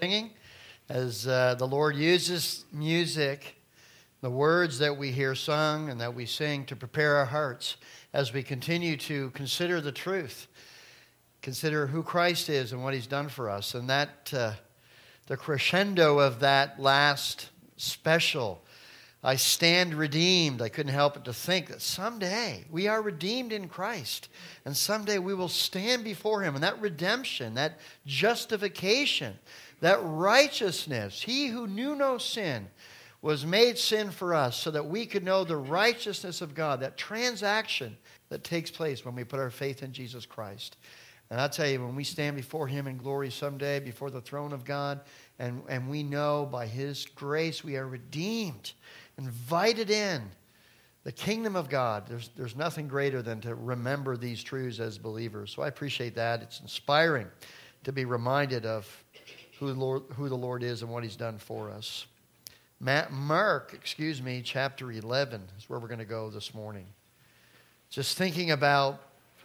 singing, as the Lord uses music, the words that we hear sung and that we sing to prepare our hearts as we continue to consider the truth, consider who Christ is and what He's done for us. And that the crescendo of that last special, I stand redeemed. I couldn't help but to think that someday we are redeemed in Christ. And someday we will stand before Him. And that redemption, that justification, that righteousness, He who knew no sin was made sin for us so that we could know the righteousness of God, that transaction that takes place when we put our faith in Jesus Christ. And I'll tell you, when we stand before Him in glory someday, before the throne of God, and we know by His grace we are redeemed, invited in the kingdom of God, there's nothing greater than to remember these truths as believers. So I appreciate that. It's inspiring to be reminded of who the Lord is and what He's done for us. Mark, chapter 11 is where we're going to go this morning. Just thinking about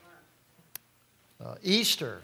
Easter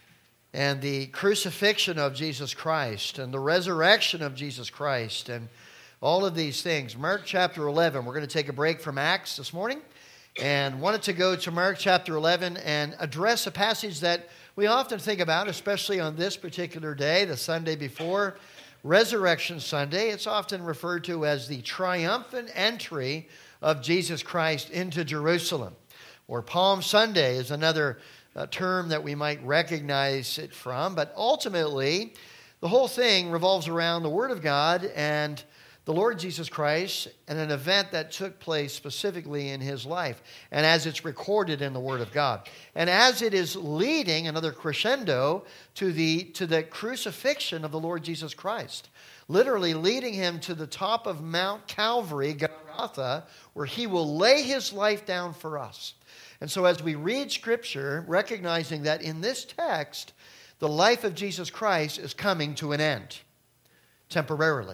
and the crucifixion of Jesus Christ and the resurrection of Jesus Christ and all of these things. Mark chapter 11. We're going to take a break from Acts this morning and wanted to go to Mark chapter 11 and address a passage that we often think about, especially on this particular day, the Sunday before Resurrection Sunday. It's often referred to as the triumphant entry of Jesus Christ into Jerusalem. Or Palm Sunday is another term that we might recognize it from. But ultimately, the whole thing revolves around the Word of God and the Lord Jesus Christ and an event that took place specifically in His life, and as it's recorded in the Word of God. And as it is leading, another crescendo, to the crucifixion of the Lord Jesus Christ, literally leading Him to the top of Mount Calvary, Golgotha, where He will lay His life down for us. And so as we read Scripture, recognizing that in this text, the life of Jesus Christ is coming to an end, temporarily.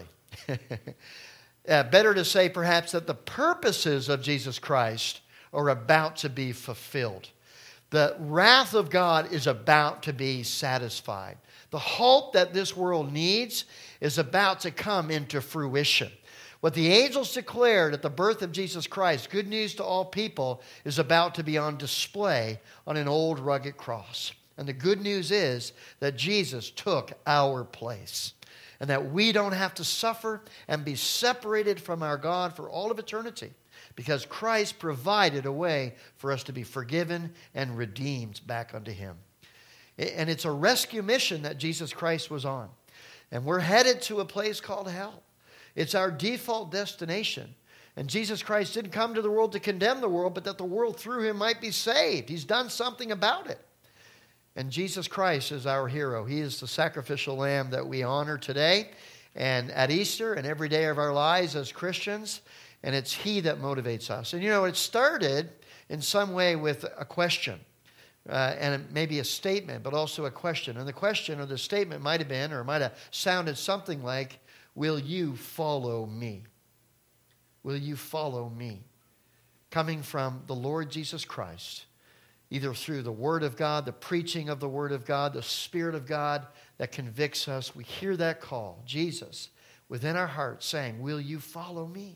Better to say perhaps that the purposes of Jesus Christ are about to be fulfilled. The wrath of God is about to be satisfied. The hope that this world needs is about to come into fruition. What the angels declared at the birth of Jesus Christ, good news to all people, is about to be on display on an old rugged cross. And the good news is that Jesus took our place, and that we don't have to suffer and be separated from our God for all of eternity, because Christ provided a way for us to be forgiven and redeemed back unto Him. And it's a rescue mission that Jesus Christ was on. And we're headed to a place called hell. It's our default destination. And Jesus Christ didn't come to the world to condemn the world, but that the world through Him might be saved. He's done something about it. And Jesus Christ is our hero. He is the sacrificial lamb that we honor today and at Easter and every day of our lives as Christians. And it's He that motivates us. And it started in some way with a question. And maybe a statement, but also a question. And the question or the statement might have been, or might have sounded something like, will you follow me? Will you follow me? Coming from the Lord Jesus Christ, either through the Word of God, the preaching of the Word of God, the Spirit of God that convicts us. We hear that call, Jesus, within our hearts saying, will you follow me?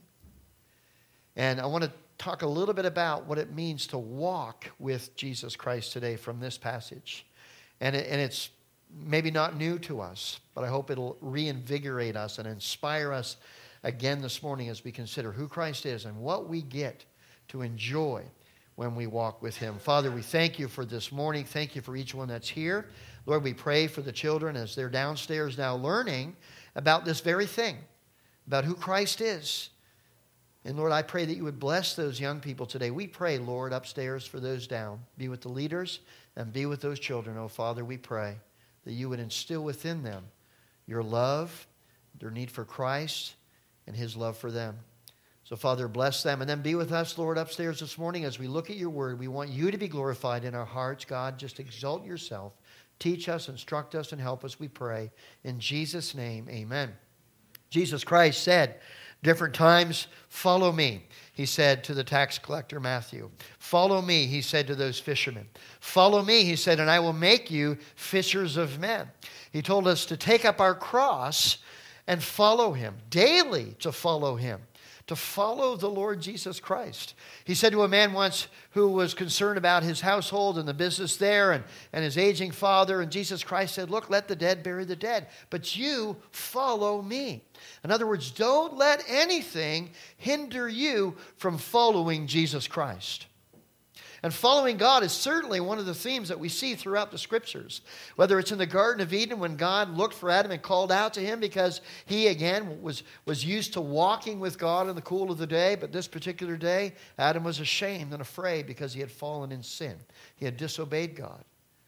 And I want to talk a little bit about what it means to walk with Jesus Christ today from this passage. And it's maybe not new to us, but I hope it'll reinvigorate us and inspire us again this morning as we consider who Christ is and what we get to enjoy when we walk with Him. Father, we thank You for this morning. Thank You for each one that's here. Lord, we pray for the children as they're downstairs now learning about this very thing, about who Christ is. And Lord, I pray that You would bless those young people today. We pray, Lord, upstairs for those down. Be with the leaders and be with those children. Oh, Father, we pray that You would instill within them Your love, their need for Christ, and His love for them. So, Father, bless them. And then be with us, Lord, upstairs this morning as we look at Your Word. We want You to be glorified in our hearts. God, just exalt Yourself. Teach us, instruct us, and help us, we pray. In Jesus' name, amen. Jesus Christ said, Different times, follow me, he said to the tax collector Matthew. Follow me, he said to those fishermen. Follow me, he said, and I will make you fishers of men. He told us to take up our cross and follow him, daily to follow him, to follow the Lord Jesus Christ. He said to a man once who was concerned about his household and the business there and his aging father, and Jesus Christ said, look, let the dead bury the dead, but you follow me. In other words, don't let anything hinder you from following Jesus Christ. And following God is certainly one of the themes that we see throughout the Scriptures. Whether it's in the Garden of Eden when God looked for Adam and called out to him because he, again, was used to walking with God in the cool of the day. But this particular day, Adam was ashamed and afraid because he had fallen in sin. He had disobeyed God.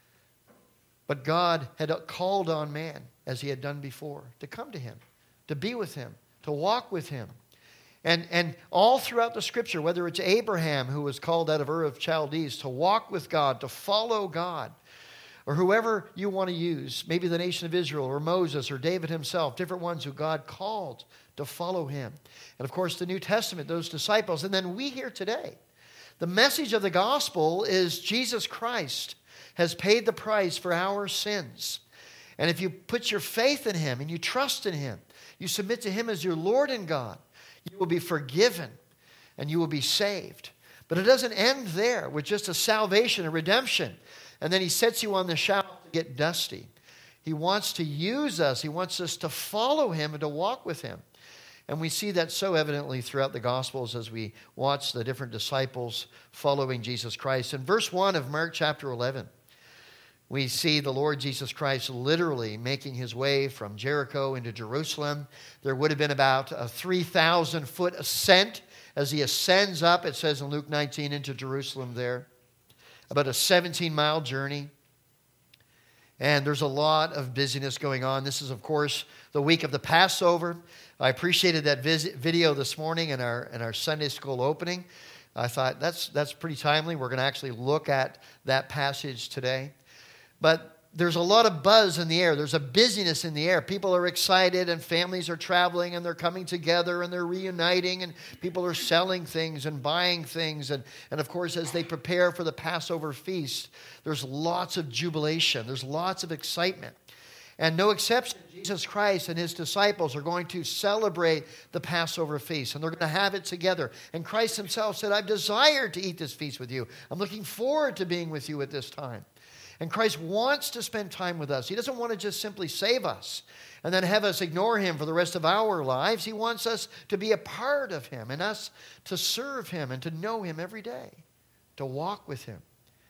But God had called on man, as he had done before, to come to him, to be with him, to walk with him. And all throughout the Scripture, whether it's Abraham, who was called out of Ur of Chaldees, to walk with God, to follow God, or whoever you want to use, maybe the nation of Israel, or Moses, or David himself, different ones who God called to follow him. And of course, the New Testament, those disciples. And then we here today. The message of the gospel is Jesus Christ has paid the price for our sins. And if you put your faith in him and you trust in him, you submit to him as your Lord and God, you will be forgiven and you will be saved. But it doesn't end there with just a salvation, a redemption. And then he sets you on the shelf to get dusty. He wants to use us. He wants us to follow him and to walk with him. And we see that so evidently throughout the Gospels as we watch the different disciples following Jesus Christ. In verse 1 of Mark chapter 11, we see the Lord Jesus Christ literally making his way from Jericho into Jerusalem. There would have been about a 3,000-foot ascent as he ascends up, it says in Luke 19, into Jerusalem there. About a 17-mile journey. And there's a lot of busyness going on. This is, of course, the week of the Passover. I appreciated that video this morning in our Sunday school opening. I thought that's pretty timely. We're going to actually look at that passage today. But there's a lot of buzz in the air. There's a busyness in the air. People are excited and families are traveling and they're coming together and they're reuniting and people are selling things and buying things. And of course, as they prepare for the Passover feast, there's lots of jubilation. There's lots of excitement. And no exception, Jesus Christ and his disciples are going to celebrate the Passover feast. And they're going to have it together. And Christ himself said, I've desired to eat this feast with you. I'm looking forward to being with you at this time. And Christ wants to spend time with us. He doesn't want to just simply save us and then have us ignore him for the rest of our lives. He wants us to be a part of him and us to serve him and to know him every day, to walk with him,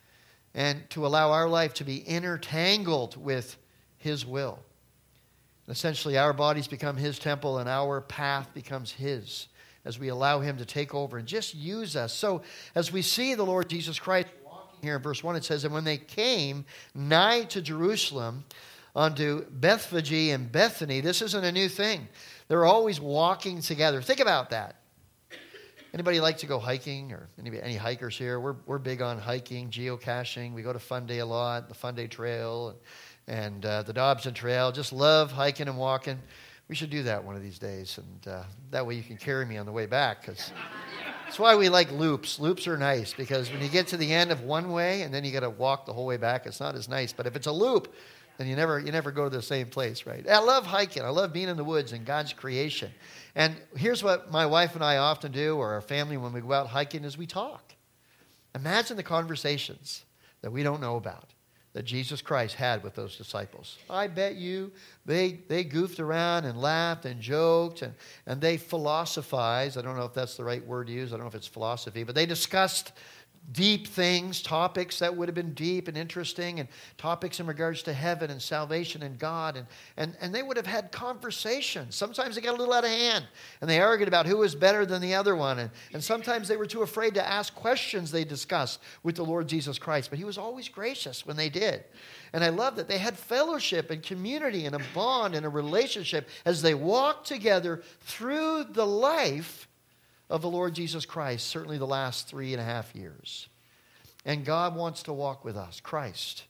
and to allow our life to be intertangled with his will. And essentially, our bodies become his temple and our path becomes his as we allow him to take over and just use us. So as we see the Lord Jesus Christ here in verse 1, it says, and when they came nigh to Jerusalem unto Bethphage and Bethany, this isn't a new thing. They're always walking together. Think about that. Anybody like to go hiking, or any hikers here? We're big on hiking, geocaching. We go to Fun Day a lot, the Fun Day Trail and the Dobson Trail. Just love hiking and walking. We should do that one of these days, and that way you can carry me on the way back, because that's why we like loops. Loops are nice because when you get to the end of one way and then you got to walk the whole way back, it's not as nice. But if it's a loop, then you never go to the same place, right? I love hiking. I love being in the woods and God's creation. And here's what my wife and I often do, or our family when we go out hiking, is we talk. Imagine the conversations that we don't know about that Jesus Christ had with those disciples. I bet you they goofed around and laughed and joked and they philosophized. I don't know if that's the right word to use. I don't know if it's philosophy, but they discussed deep things, topics that would have been deep and interesting, and topics in regards to heaven and salvation and God. And they would have had conversations. Sometimes they got a little out of hand, and they argued about who was better than the other one. And sometimes they were too afraid to ask questions they discussed with the Lord Jesus Christ. But he was always gracious when they did. And I love that they had fellowship and community and a bond and a relationship as they walked together through the life of the Lord Jesus Christ, certainly the last 3.5 years. And God wants to walk with us, Christ.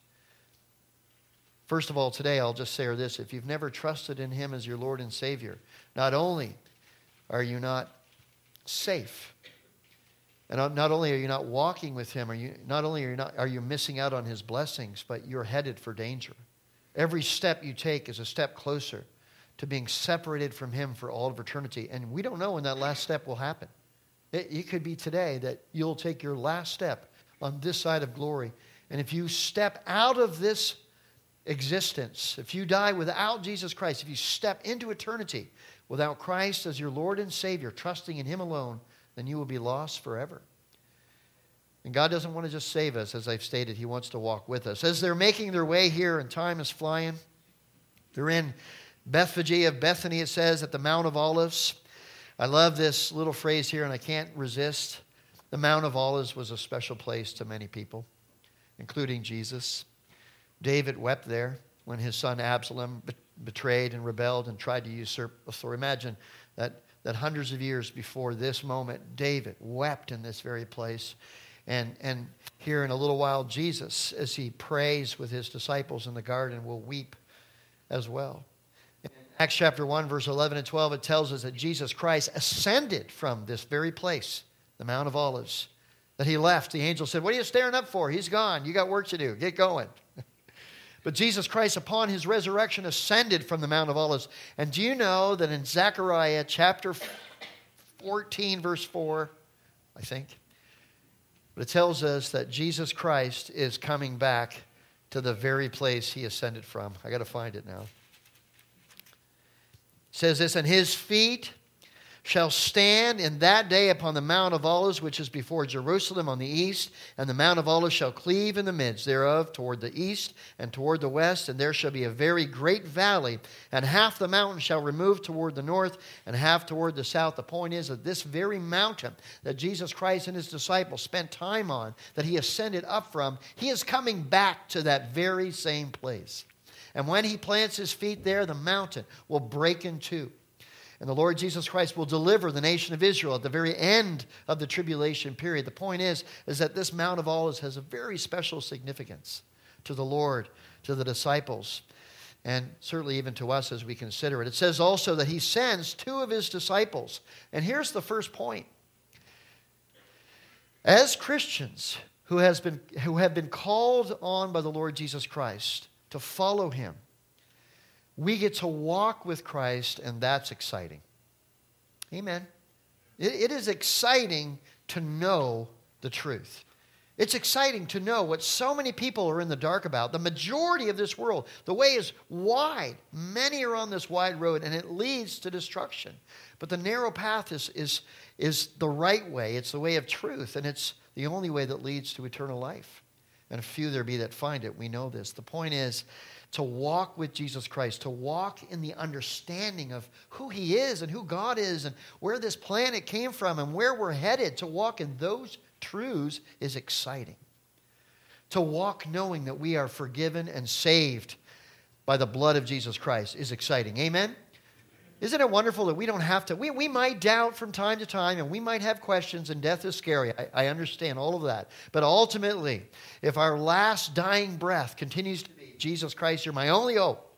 First of all, today I'll just say this. If you've never trusted in him as your Lord and Savior, not only are you not safe? And not only are you not walking with him, are you missing out on his blessings, but you're headed for danger. Every step you take is a step closer to being separated from him for all of eternity. And we don't know when that last step will happen. It could be today that you'll take your last step on this side of glory. And if you step out of this existence, if you die without Jesus Christ, if you step into eternity without Christ as your Lord and Savior, trusting in him alone, then you will be lost forever. And God doesn't want to just save us, as I've stated. He wants to walk with us. As they're making their way here and time is flying, they're in Bethphage of Bethany, it says, at the Mount of Olives. I love this little phrase here, and I can't resist. The Mount of Olives was a special place to many people, including Jesus. David wept there when his son Absalom betrayed and rebelled and tried to usurp authority. Imagine that hundreds of years before this moment, David wept in this very place. And here in a little while, Jesus, as he prays with his disciples in the garden, will weep as well. In Acts chapter 1, verse 11 and 12, it tells us that Jesus Christ ascended from this very place, the Mount of Olives, that he left. The angel said, "What are you staring up for? He's gone. You got work to do. Get going." But Jesus Christ, upon his resurrection, ascended from the Mount of Olives. And do you know that in Zechariah chapter 14, verse 4, I think, but it tells us that Jesus Christ is coming back to the very place he ascended from. I got to find it now. It says this, "And his feet shall stand in that day upon the Mount of Olives, which is before Jerusalem on the east, and the Mount of Olives shall cleave in the midst thereof toward the east and toward the west, and there shall be a very great valley, and half the mountain shall remove toward the north, and half toward the south." The point is that this very mountain that Jesus Christ and his disciples spent time on, that he ascended up from, he is coming back to that very same place. And when he plants his feet there, the mountain will break in two. And the Lord Jesus Christ will deliver the nation of Israel at the very end of the tribulation period. The point is that this Mount of Olives has a very special significance to the Lord, to the disciples, and certainly even to us as we consider it. It says also that he sends two of his disciples. And here's the first point. As Christians who have been called on by the Lord Jesus Christ to follow him, we get to walk with Christ, and that's exciting. Amen. It is exciting to know the truth. It's exciting to know what so many people are in the dark about. The majority of this world, the way is wide. Many are on this wide road, and it leads to destruction. But the narrow path is the right way. It's the way of truth, and it's the only way that leads to eternal life. And few there be that find it. We know this. The point is to walk with Jesus Christ, to walk in the understanding of who he is and who God is and where this planet came from and where we're headed. To walk in those truths is exciting. To walk knowing that we are forgiven and saved by the blood of Jesus Christ is exciting. Amen? Isn't it wonderful that we don't have to? We might doubt from time to time, and we might have questions, and death is scary. I understand all of that. But ultimately, if our last dying breath continues to be, "Jesus Christ, you're my only hope,"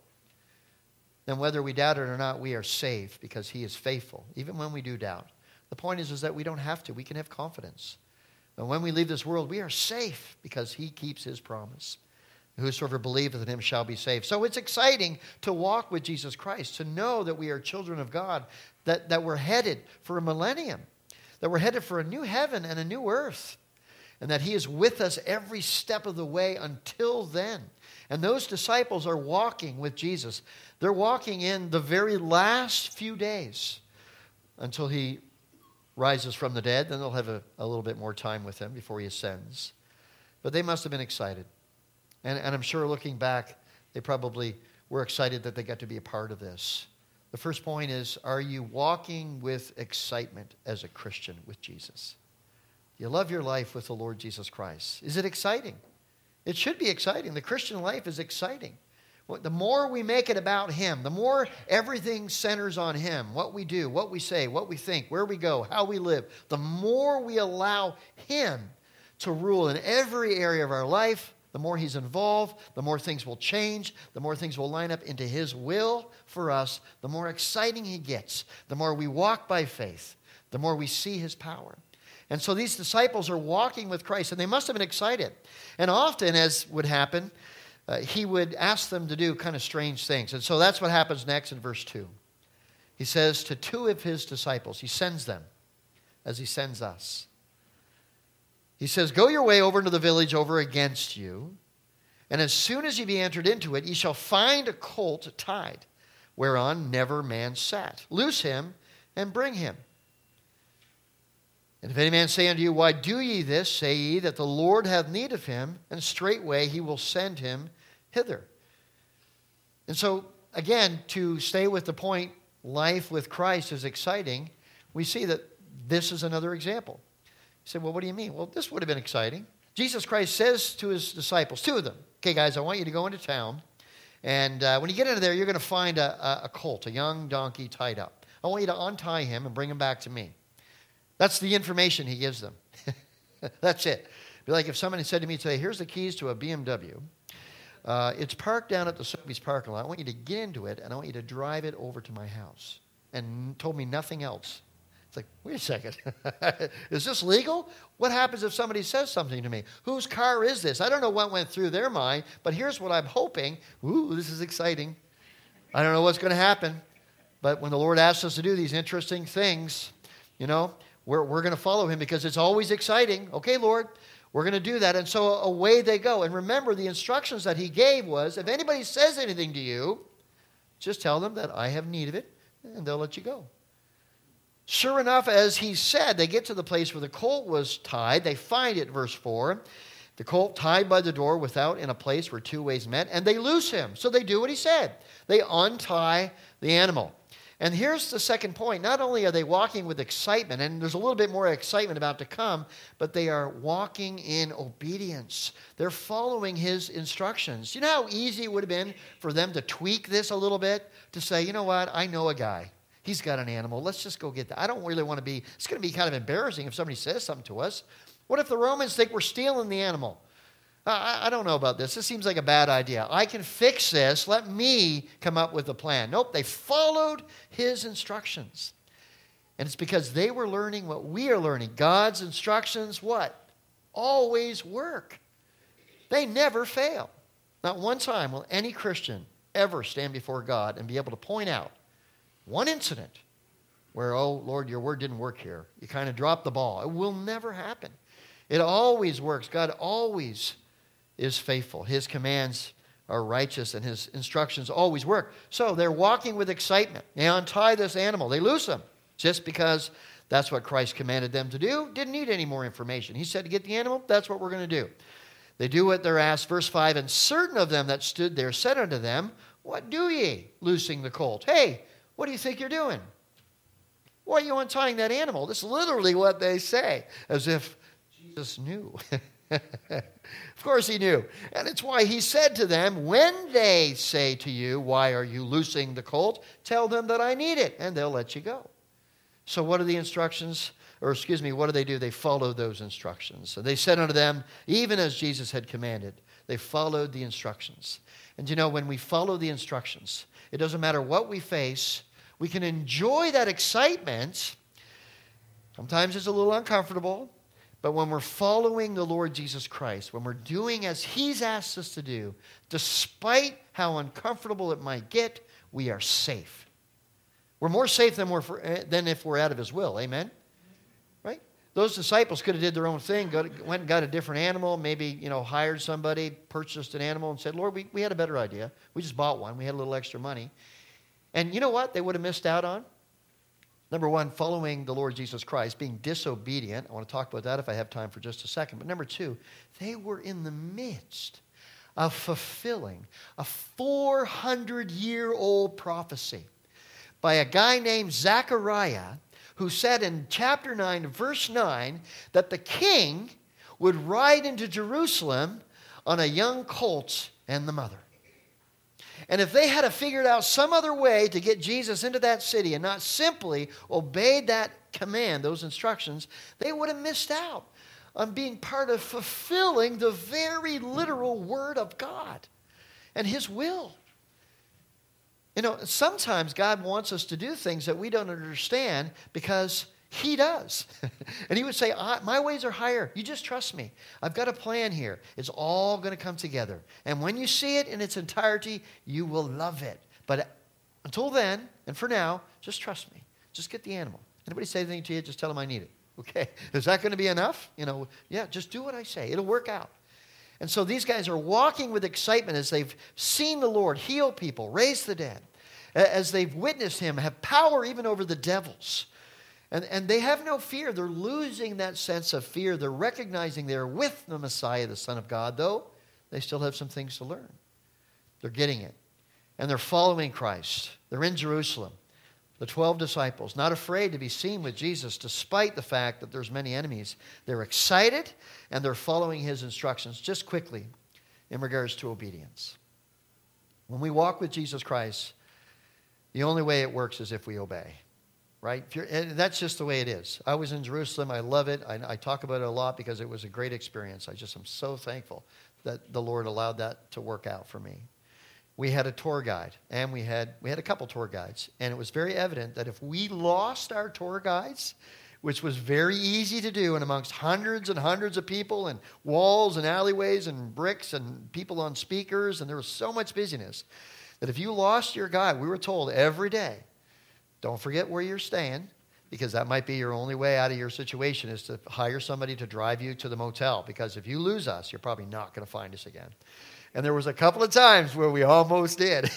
then whether we doubt it or not, we are saved because he is faithful, even when we do doubt. The point is that we don't have to. We can have confidence. And when we leave this world, we are safe because he keeps his promise. "Whosoever believeth in him shall be saved." So it's exciting to walk with Jesus Christ, to know that we are children of God, that we're headed for a millennium, that we're headed for a new heaven and a new earth, and that he is with us every step of the way until then. And those disciples are walking with Jesus. They're walking in the very last few days until he rises from the dead. Then they'll have a little bit more time with him before he ascends. But they must have been excited. And I'm sure looking back, they probably were excited that they got to be a part of this. The first point is, are you walking with excitement as a Christian with Jesus? You love your life with the Lord Jesus Christ. Is it exciting? It should be exciting. The Christian life is exciting. The more we make it about him, the more everything centers on him, what we do, what we say, what we think, where we go, how we live, the more we allow him to rule in every area of our life, the more he's involved, the more things will change, the more things will line up into his will for us, the more exciting he gets, the more we walk by faith, the more we see his power. And so these disciples are walking with Christ, and they must have been excited. And often, as would happen, he would ask them to do kind of strange things. And so that's what happens next in verse 2. He says to two of his disciples, he sends them as he sends us. He says, "Go your way over into the village over against you, and as soon as ye be entered into it, ye shall find a colt tied, whereon never man sat. Loose him and bring him. And if any man say unto you, Why do ye this? Say ye that the Lord hath need of him, and straightway he will send him hither." And so, again, to stay with the point, life with Christ is exciting, we see that this is another example. You say, well, what do you mean? Well, this would have been exciting. Jesus Christ says to his disciples, two of them, "Okay, guys, I want you to go into town, and when you get into there, you're going to find a colt, a young donkey tied up. I want you to untie him and bring him back to me." That's the information he gives them. That's it. It'd be like if somebody said to me today, "Here's the keys to a BMW. It's parked down at the Sotheby's parking lot. I want you to get into it, and I want you to drive it over to my house." And told me nothing else. It's like, wait a second. Is this legal? What happens if somebody says something to me? Whose car is this? I don't know what went through their mind, but here's what I'm hoping. Ooh, this is exciting. I don't know what's going to happen. But when the Lord asks us to do these interesting things, we're going to follow him because it's always exciting. Okay, Lord, we're going to do that. And so away they go. And remember, the instructions that he gave was, if anybody says anything to you, just tell them that I have need of it, and they'll let you go. Sure enough, as he said, they get to the place where the colt was tied. They find it, verse 4. The colt tied by the door without in a place where two ways met, and they loose him. So they do what he said. They untie the animal. And here's the second point. Not only are they walking with excitement, and there's a little bit more excitement about to come, but they are walking in obedience. They're following his instructions. You know how easy it would have been for them to tweak this a little bit? To say, you know what, I know a guy. He's got an animal. Let's just go get that. I don't really want to be, it's going to be kind of embarrassing if somebody says something to us. What if the Romans think we're stealing the animal? I don't know about this. This seems like a bad idea. I can fix this. Let me come up with a plan. Nope, they followed his instructions. And it's because they were learning what we are learning. God's instructions, what? Always work. They never fail. Not one time will any Christian ever stand before God and be able to point out one incident where, oh, Lord, your word didn't work here. You kind of dropped the ball. It will never happen. It always works. God always is faithful. His commands are righteous, and his instructions always work. So they're walking with excitement. They untie this animal. They loose him just because that's what Christ commanded them to do. Didn't need any more information. He said to get the animal, that's what we're going to do. They do what they're asked. Verse 5, "And certain of them that stood there said unto them, What do ye, loosing the colt?" Hey, what do you think you're doing? Why are you untying that animal? This is literally what they say, as if Jesus knew. Of course he knew. And it's why he said to them, "When they say to you, Why are you loosing the colt? Tell them that I need it, and they'll let you go." So what are the instructions? What do they do? They follow those instructions. So they said unto them, even as Jesus had commanded. They followed the instructions. And when we follow the instructions, it doesn't matter what we face, we can enjoy that excitement. Sometimes it's a little uncomfortable. But when we're following the Lord Jesus Christ, when we're doing as he's asked us to do, despite how uncomfortable it might get, we are safe. We're more safe than if we're out of his will. Amen? Right? Those disciples could have did their own thing, went and got a different animal, maybe hired somebody, purchased an animal, and said, "Lord, we had a better idea. We just bought one. We had a little extra money." And you know what they would have missed out on? Number one, following the Lord Jesus Christ, being disobedient. I want to talk about that if I have time for just a second. But number two, they were in the midst of fulfilling a 400-year-old prophecy by a guy named Zechariah, who said in chapter 9, verse 9, that the king would ride into Jerusalem on a young colt and the mother. And if they had figured out some other way to get Jesus into that city and not simply obeyed that command, those instructions, they would have missed out on being part of fulfilling the very literal Word of God and His will. You know, sometimes God wants us to do things that we don't understand because He does. And He would say, my ways are higher. You just trust me. I've got a plan here. It's all going to come together. And when you see it in its entirety, you will love it. But until then, and for now, just trust me. Just get the animal. Anybody say anything to you, just tell them I need it. Okay? Is that going to be enough? You know, yeah, just do what I say. It'll work out. And so these guys are walking with excitement as they've seen the Lord heal people, raise the dead, as they've witnessed Him have power even over the devils. And they have no fear. They're losing that sense of fear. They're recognizing they're with the Messiah, the Son of God, though they still have some things to learn. They're getting it. And they're following Christ. They're in Jerusalem. The 12 disciples, not afraid to be seen with Jesus despite the fact that there's many enemies. They're excited and they're following His instructions. Just quickly, in regards to obedience. When we walk with Jesus Christ, the only way it works is if we obey. Right? And that's just the way it is. I was in Jerusalem. I love it. I talk about it a lot because it was a great experience. I just am so thankful that the Lord allowed that to work out for me. We had a tour guide, and we had a couple tour guides, and it was very evident that if we lost our tour guides, which was very easy to do, and amongst hundreds and hundreds of people, and walls and alleyways and bricks and people on speakers, and there was so much busyness, that if you lost your guide, we were told every day, don't forget where you're staying, because that might be your only way out of your situation is to hire somebody to drive you to the motel, because if you lose us, you're probably not going to find us again. And there was a couple of times where we almost did,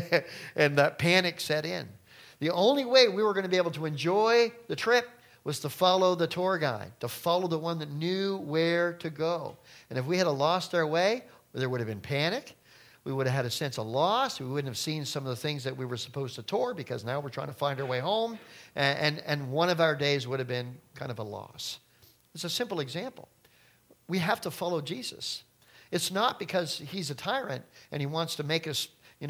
and that panic set in. The only way we were going to be able to enjoy the trip was to follow the tour guide, to follow the one that knew where to go. And if we had lost our way, there would have been panic. We would have had a sense of loss. We wouldn't have seen some of the things that we were supposed to tour because now we're trying to find our way home. And one of our days would have been kind of a loss. It's a simple example. We have to follow Jesus. It's not because He's a tyrant and He wants to make us,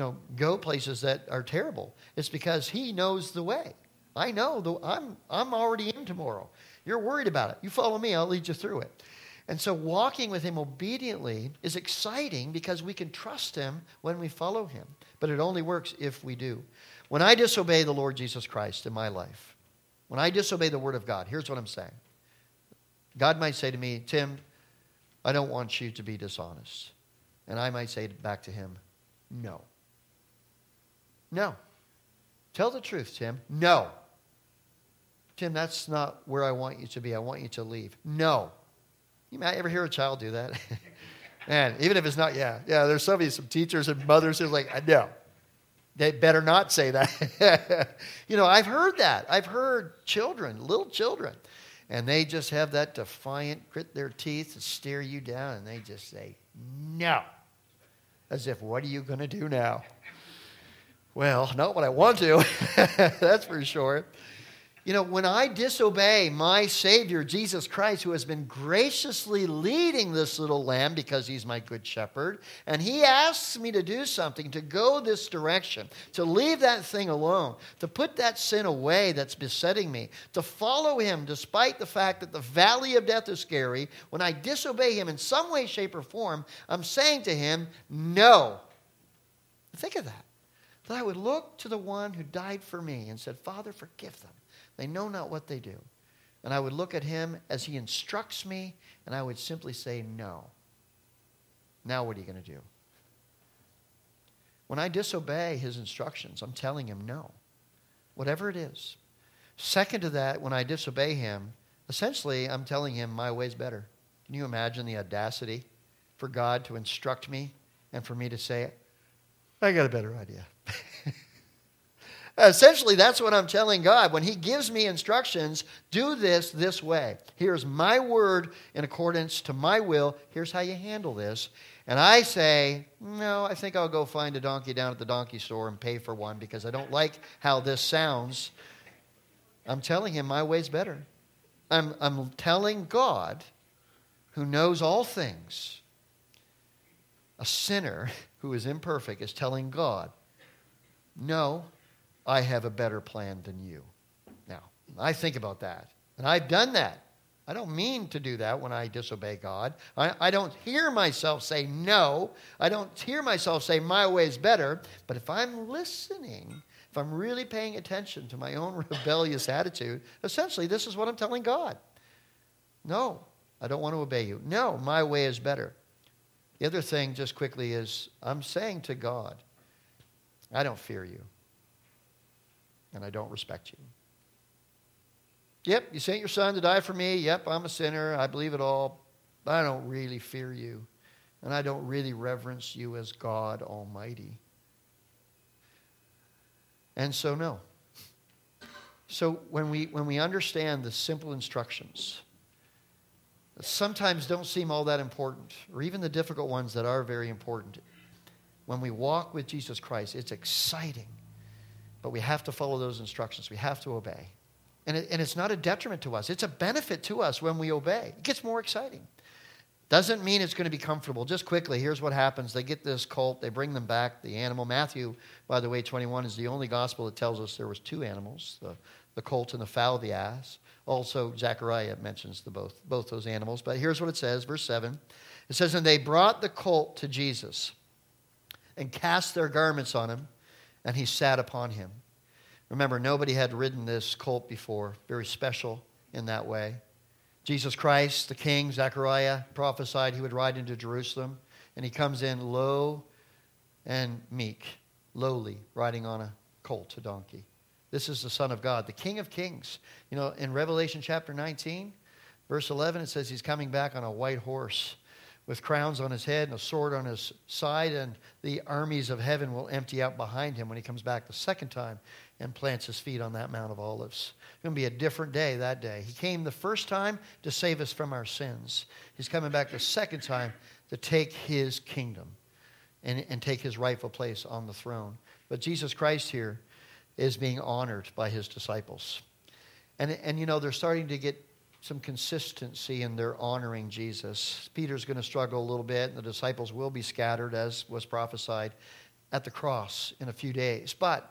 go places that are terrible. It's because He knows the way. I know. I'm already in tomorrow. You're worried about it. You follow me, I'll lead you through it. And so walking with Him obediently is exciting because we can trust Him when we follow Him. But it only works if we do. When I disobey the Lord Jesus Christ in my life, when I disobey the Word of God, here's what I'm saying. God might say to me, Tim, I don't want you to be dishonest. And I might say back to Him, no. No. Tell the truth, Tim. No. Tim, that's not where I want you to be. I want you to leave. No. You might ever hear a child do that? Man, even if it's not, there's some teachers and mothers who are like, no. They better not say that. I've heard that. I've heard little children, and they just have that defiant, grit their teeth and stare you down, and they just say, no. As if, what are you going to do now? Well, not what I want to. That's for sure. When I disobey my Savior, Jesus Christ, who has been graciously leading this little lamb because He's my good shepherd, and He asks me to do something, to go this direction, to leave that thing alone, to put that sin away that's besetting me, to follow Him despite the fact that the valley of death is scary, when I disobey Him in some way, shape, or form, I'm saying to Him, no. Think of that. That I would look to the one who died for me and said, Father, forgive them. They know not what they do. And I would look at Him as He instructs me, and I would simply say, no. Now what are you going to do? When I disobey His instructions, I'm telling Him no. Whatever it is. Second to that, when I disobey Him, essentially I'm telling Him my way's better. Can you imagine the audacity for God to instruct me and for me to say, I got a better idea. Essentially, that's what I'm telling God. When He gives me instructions, do this way. Here's my word in accordance to my will. Here's how you handle this. And I say, no, I think I'll go find a donkey down at the donkey store and pay for one because I don't like how this sounds. I'm telling Him my way's better. I'm telling God, who knows all things, a sinner who is imperfect is telling God, no, I have a better plan than you. Now, I think about that. And I've done that. I don't mean to do that when I disobey God. I don't hear myself say no. I don't hear myself say my way is better. But if I'm listening, if I'm really paying attention to my own rebellious attitude, essentially this is what I'm telling God. No, I don't want to obey you. No, my way is better. The other thing, just quickly, is I'm saying to God, I don't fear you, and I don't respect you. Yep, you sent your son to die for me. Yep, I'm a sinner. I believe it all. But I don't really fear you, and I don't really reverence you as God Almighty. And so, no. So when we understand the simple instructions, sometimes don't seem all that important, or even the difficult ones that are very important. When we walk with Jesus Christ, it's exciting, but we have to follow those instructions. We have to obey. And it's not a detriment to us. It's a benefit to us when we obey. It gets more exciting. Doesn't mean it's going to be comfortable. Just quickly, here's what happens. They get this colt. They bring them back, the animal. Matthew, by the way, 21 is the only gospel that tells us there was two animals, the colt and the foal of the ass. Also, Zechariah mentions both those animals. But here's what it says, verse 7. It says, "And they brought the colt to Jesus and cast their garments on him, and he sat upon him." Remember, nobody had ridden this colt before. Very special in that way. Jesus Christ, the King, Zechariah, prophesied he would ride into Jerusalem. And he comes in low and meek, lowly, riding on a colt, a donkey. This is the Son of God, the King of Kings. You know, in Revelation chapter 19, verse 11, it says he's coming back on a white horse with crowns on his head and a sword on his side, and the armies of heaven will empty out behind him when he comes back the second time and plants his feet on that Mount of Olives. It's going to be a different day that day. He came the first time to save us from our sins. He's coming back the second time to take his kingdom and take his rightful place on the throne. But Jesus Christ here is being honored by his disciples. And you know, they're starting to get some consistency in their honoring Jesus. Peter's going to struggle a little bit, and the disciples will be scattered, as was prophesied, at the cross in a few days. But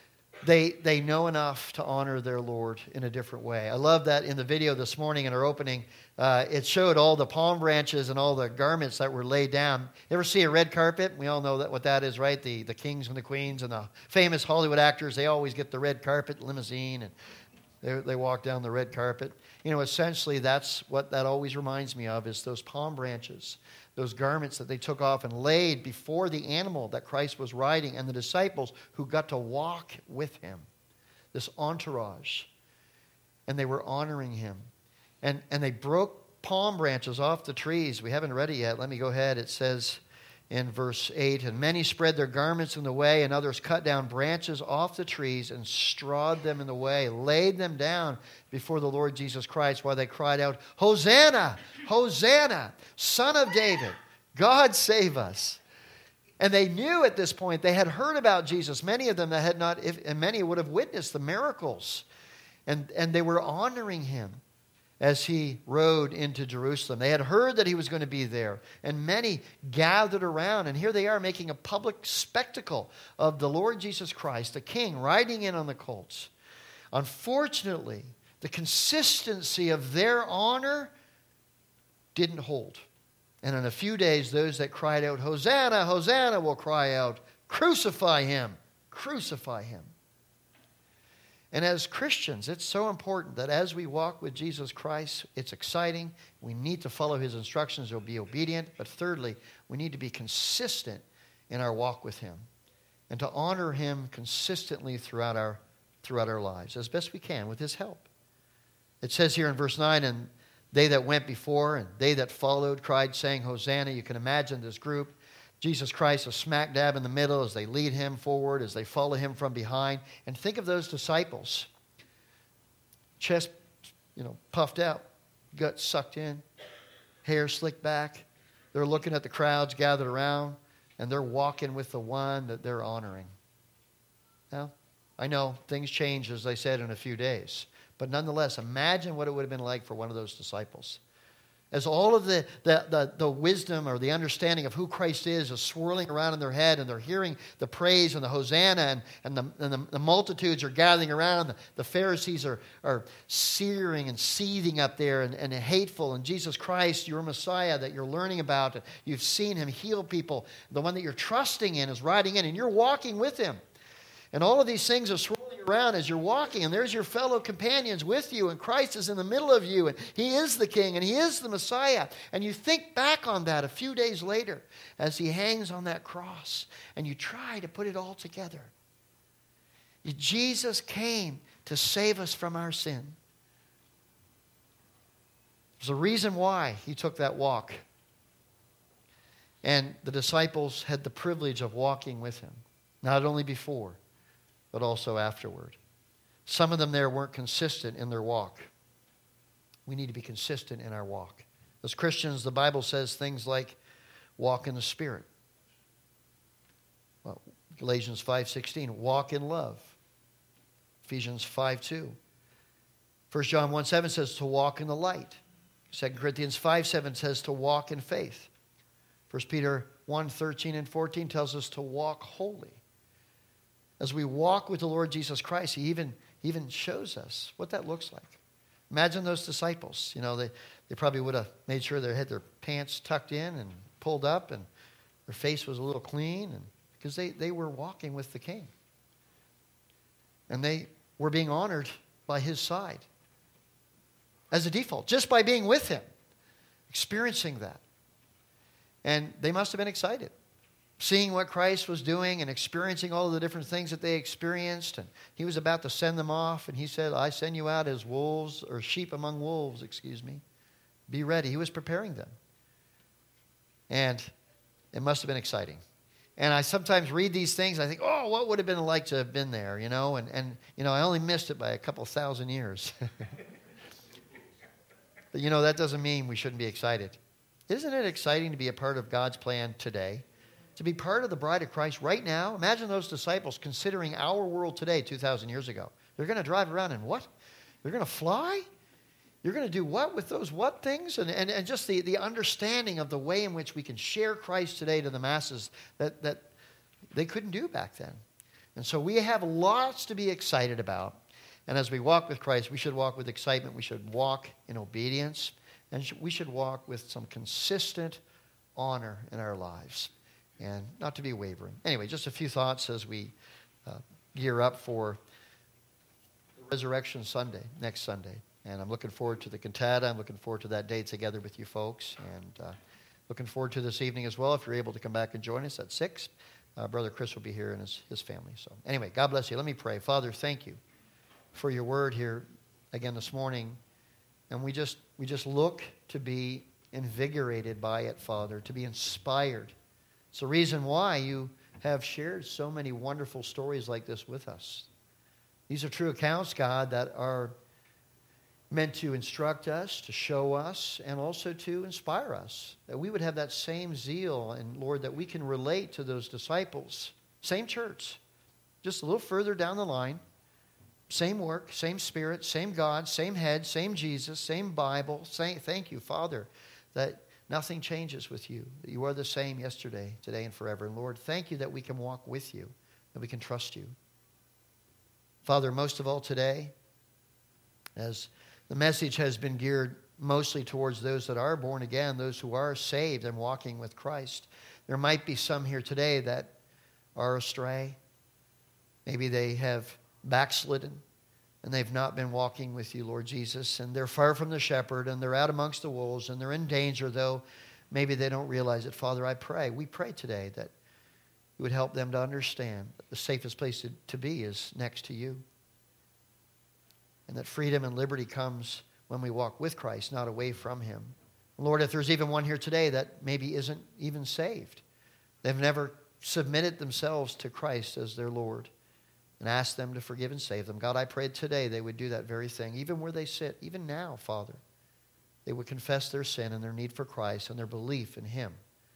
they know enough to honor their Lord in a different way. I love that in the video this morning in our opening, it showed all the palm branches and all the garments that were laid down. You ever see a red carpet? We all know what that is, right? The kings and the queens and the famous Hollywood actors, they always get the red carpet limousine, and they walk down the red carpet. You know, essentially that's what that always reminds me of, is those palm branches, those garments that they took off and laid before the animal that Christ was riding, and the disciples who got to walk with him, this entourage, and they were honoring him. And they broke palm branches off the trees. We haven't read it yet. Let me go ahead. It says in verse 8, "And many spread their garments in the way, and others cut down branches off the trees and strawed them in the way, laid them down before the Lord Jesus Christ, while they cried out, 'Hosanna! Hosanna! Son of David! God save us!'" And they knew at this point, they had heard about Jesus. Many of them that had not, and many would have witnessed the miracles. And they were honoring him as he rode into Jerusalem. They had heard that he was going to be there, and many gathered around, and here they are making a public spectacle of the Lord Jesus Christ, the King, riding in on the colts. Unfortunately, the consistency of their honor didn't hold. And in a few days, those that cried out, "Hosanna, Hosanna," will cry out, "Crucify him, crucify him." And as Christians, it's so important that as we walk with Jesus Christ, it's exciting. We need to follow his instructions or be obedient. But thirdly, we need to be consistent in our walk with him and to honor him consistently throughout our lives as best we can with his help. It says here in verse 9, "And they that went before and they that followed cried, saying, Hosanna." You can imagine this group. Jesus Christ is smack dab in the middle as they lead him forward, as they follow him from behind. And think of those disciples. Chest, puffed out, gut sucked in, hair slicked back. They're looking at the crowds gathered around, and they're walking with the one that they're honoring. Now, I know things change, as I said, in a few days. But nonetheless, imagine what it would have been like for one of those disciples. As all of the wisdom or the understanding of who Christ is swirling around in their head, and they're hearing the praise and the Hosanna, and the multitudes are gathering around, the Pharisees are searing and seething up there and hateful, and Jesus Christ, your Messiah that you're learning about, you've seen him heal people, the one that you're trusting in is riding in, and you're walking with him. And all of these things are swirling around as you're walking, and there's your fellow companions with you, and Christ is in the middle of you, and he is the King, and he is the Messiah. And you think back on that a few days later as he hangs on that cross, and you try to put it all together. Jesus came to save us from our sin. There's a reason why he took that walk. And the disciples had the privilege of walking with him, not only before, but also afterward. Some of them there weren't consistent in their walk. We need to be consistent in our walk. As Christians, the Bible says things like, walk in the Spirit. Well, Galatians 5:16, walk in love. Ephesians 5:2. 1 John 1:7 says to walk in the light. 2 Corinthians 5:7 says to walk in faith. 1 Peter 1:13 and 14 tells us to walk holy. As we walk with the Lord Jesus Christ, he even shows us what that looks like. Imagine those disciples. You know, they probably would have made sure they had their pants tucked in and pulled up, and their face was a little clean, and because they were walking with the King. And they were being honored by his side as a default, just by being with him, experiencing that. And they must have been excited, seeing what Christ was doing and experiencing all of the different things that they experienced. And he was about to send them off, and he said, I send you out as wolves, or sheep among wolves, Be ready. He was preparing them. And it must have been exciting. And I sometimes read these things, I think, oh, what would have been like to have been there, And I only missed it by a couple thousand years. But, that doesn't mean we shouldn't be excited. Isn't it exciting to be a part of God's plan today? To be part of the bride of Christ right now? Imagine those disciples considering our world today 2,000 years ago. They're going to drive around in what? They're going to fly? You're going to do what with those what things? And just the understanding of the way in which we can share Christ today to the masses that they couldn't do back then. And so we have lots to be excited about. And as we walk with Christ, we should walk with excitement. We should walk in obedience. And we should walk with some consistent honor in our lives. And not to be wavering. Anyway, just a few thoughts as we gear up for Resurrection Sunday, next Sunday. And I'm looking forward to the cantata. I'm looking forward to that day together with you folks. And looking forward to this evening as well, if you're able to come back and join us at 6. Brother Chris will be here and his family. So anyway, God bless you. Let me pray. Father, thank you for your word here again this morning. And we just look to be invigorated by it, Father, to be inspired. It's the reason why you have shared so many wonderful stories like this with us. These are true accounts, God, that are meant to instruct us, to show us, and also to inspire us. That we would have that same zeal, and Lord, that we can relate to those disciples. Same church, just a little further down the line. Same work, same Spirit, same God, same head, same Jesus, same Bible. Thank you, Father, that nothing changes with you, that you are the same yesterday, today, and forever. And Lord, thank you that we can walk with you, that we can trust you. Father, most of all today, as the message has been geared mostly towards those that are born again, those who are saved and walking with Christ, there might be some here today that are astray. Maybe they have backslidden, and they've not been walking with you, Lord Jesus, and they're far from the shepherd, and they're out amongst the wolves, and they're in danger, though maybe they don't realize it. Father, we pray today that you would help them to understand that the safest place to be is next to you, and that freedom and liberty comes when we walk with Christ, not away from him. Lord, if there's even one here today that maybe isn't even saved, they've never submitted themselves to Christ as their Lord, and ask them to forgive and save them. God, I pray today they would do that very thing, even where they sit, even now, Father. They would confess their sin and their need for Christ and their belief in him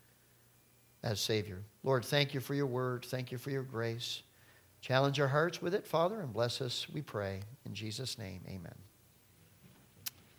as Savior. Lord, thank you for your word. Thank you for your grace. Challenge our hearts with it, Father, and bless us, we pray. In Jesus' name, amen.